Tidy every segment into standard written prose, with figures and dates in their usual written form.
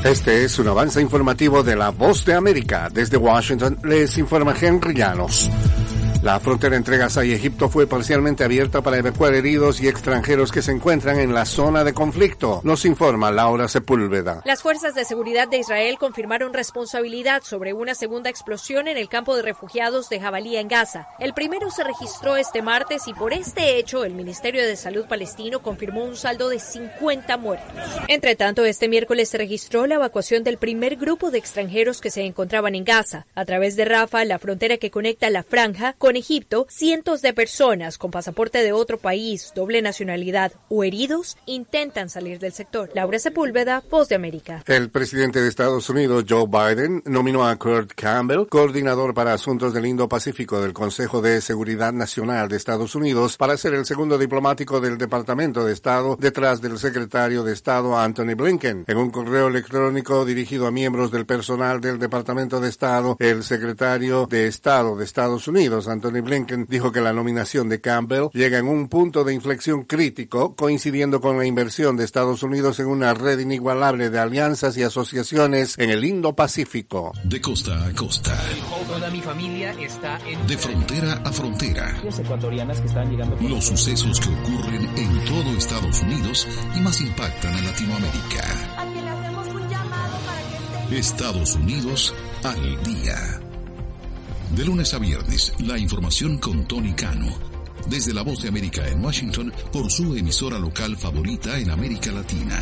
Este es un avance informativo de La Voz de América. Desde Washington les informa Henry Llanos. La frontera entre Gaza y Egipto fue parcialmente abierta para evacuar heridos y extranjeros que se encuentran en la zona de conflicto. Nos informa Laura Sepúlveda. Las fuerzas de seguridad de Israel confirmaron responsabilidad sobre una segunda explosión en el campo de refugiados de Jabalía en Gaza. El primero se registró este martes y por este hecho el Ministerio de Salud palestino confirmó un saldo de 50 muertos. Entre tanto, este miércoles se registró la evacuación del primer grupo de extranjeros que se encontraban en Gaza. A través de Rafah, la frontera que conecta la franja con Egipto, cientos de personas con pasaporte de otro país, doble nacionalidad o heridos intentan salir del sector. Laura Sepúlveda, Voz de América. El presidente de Estados Unidos, Joe Biden, nominó a Kurt Campbell, coordinador para asuntos del Indo-Pacífico del Consejo de Seguridad Nacional de Estados Unidos, para ser el segundo diplomático del Departamento de Estado detrás del secretario de Estado Antony Blinken. En un correo electrónico dirigido a miembros del personal del Departamento de Estado, el secretario de Estado de Estados Unidos, Antony Blinken, dijo que la nominación de Campbell llega en un punto de inflexión crítico, coincidiendo con la inversión de Estados Unidos en una red inigualable de alianzas y asociaciones en el Indo-Pacífico. De costa a costa. Toda mi familia está en... De frontera a frontera. Los ecuatorianas que están llegando... Los sucesos que ocurren en todo Estados Unidos y más impactan a Latinoamérica. Aquí le hacemos un llamado para que esté... Estados Unidos al día. De lunes a viernes, la información con Tony Cano. Desde La Voz de América en Washington, por su emisora local favorita en América Latina.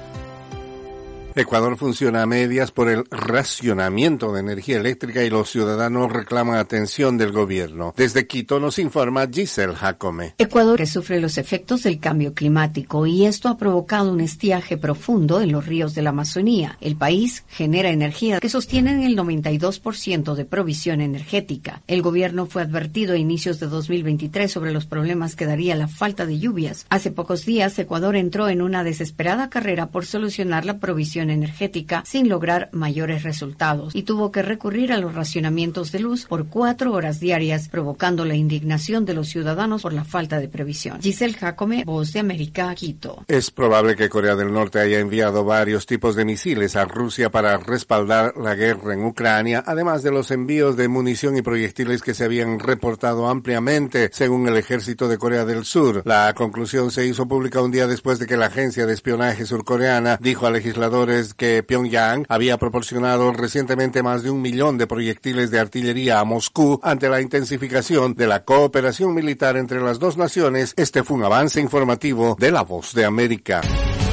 Ecuador funciona a medias por el racionamiento de energía eléctrica y los ciudadanos reclaman atención del gobierno. Desde Quito nos informa Giselle Jacome. Ecuador sufre los efectos del cambio climático y esto ha provocado un estiaje profundo en los ríos de la Amazonía. El país genera energía que sostienen el 92% de provisión energética. El gobierno fue advertido a inicios de 2023 sobre los problemas que daría la falta de lluvias. Hace pocos días, Ecuador entró en una desesperada carrera por solucionar la provisión energética sin lograr mayores resultados y tuvo que recurrir a los racionamientos de luz por 4 horas diarias, provocando la indignación de los ciudadanos por la falta de previsión. Giselle Jacome, Voz de América, Quito. Es probable que Corea del Norte haya enviado varios tipos de misiles a Rusia para respaldar la guerra en Ucrania, además de los envíos de munición y proyectiles que se habían reportado ampliamente, según el ejército de Corea del Sur. La conclusión se hizo pública un día después de que la agencia de espionaje surcoreana dijo a legisladores que Pyongyang había proporcionado recientemente más de 1 millón de proyectiles de artillería a Moscú ante la intensificación de la cooperación militar entre las dos naciones. Este fue un avance informativo de La Voz de América.